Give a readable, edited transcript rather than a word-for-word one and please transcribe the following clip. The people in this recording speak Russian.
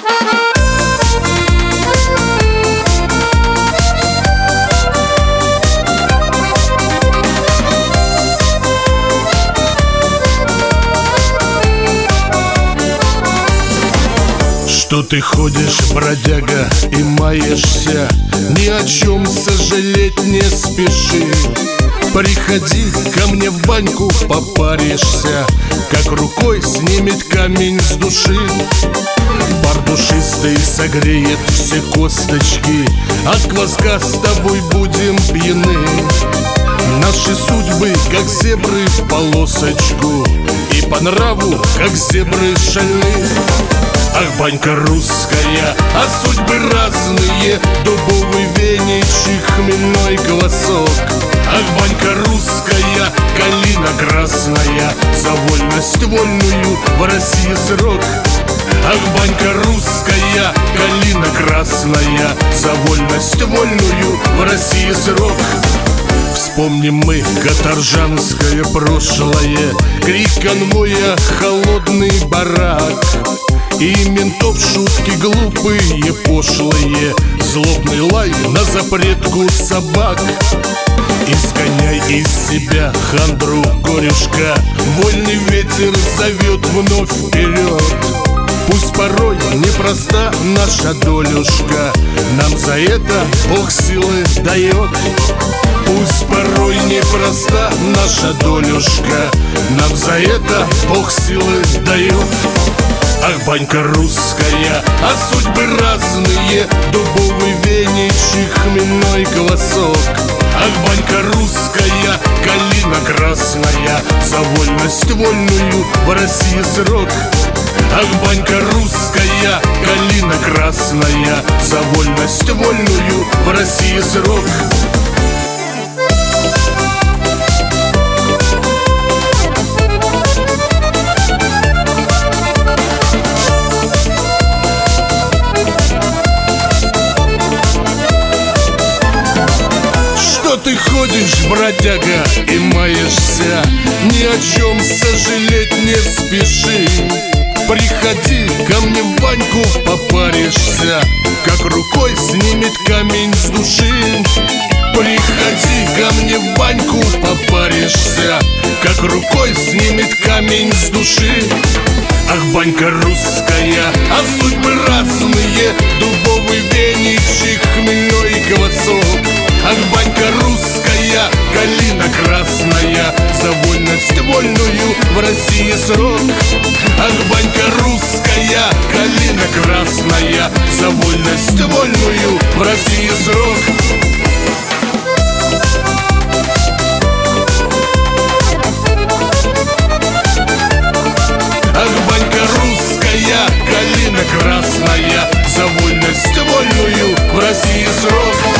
Что ты ходишь, бродяга, и маешься, ни о чем сожалеть не спеши. Приходи ко мне в баньку, попаришься, как рукой снимет камень с души. Пар душистый согреет все косточки, от кваска с тобой будем пьяны. Наши судьбы, как зебры в полосочку, и по нраву, как зебры шальны. Ах, банька русская, а судьбы разные, дубовый веничек, хмельной голосок. Ах, банька русская, калина красная, за вольность вольную в России срок. Ах, банька русская, калина красная, за вольность вольную в России срок. Вспомним мы каторжанское прошлое, крик конвоя, холодный барак, и ментов шутки глупые, пошлые, злобный лай на запретку собак. Изгоняй из себя хандру, горюшка, вольный ветер зовет вновь вперед. Пусть порой непроста наша долюшка, нам за это Бог силы дает. Пусть порой непроста наша долюшка, нам за это Бог силы дает. Ах, банька русская, а судьбы разные, дубовый веничек, хмельной голосок. Ах, банька русская, калина красная, за вольность вольную в России срок. Ах, банька русская, калина красная, за вольность вольную в России срок. Что ты ходишь, бродяга, и маешься, ни о чем сожалеть не спеши. Приходи ко мне в баньку, попаришься, как рукой снимет камень с души. Приходи ко мне в баньку, попаришься, как рукой снимет камень с души. Ах, банька русская, а судьбы разные, дубовый веничек, хмельной голосок. Ах, банька русская, калина красная, за вольность вольную в России срок. Ах, банька русская, калина красная, за вольность вольную в России срок. Ах, банька русская, калина красная, за вольность вольную в России срок.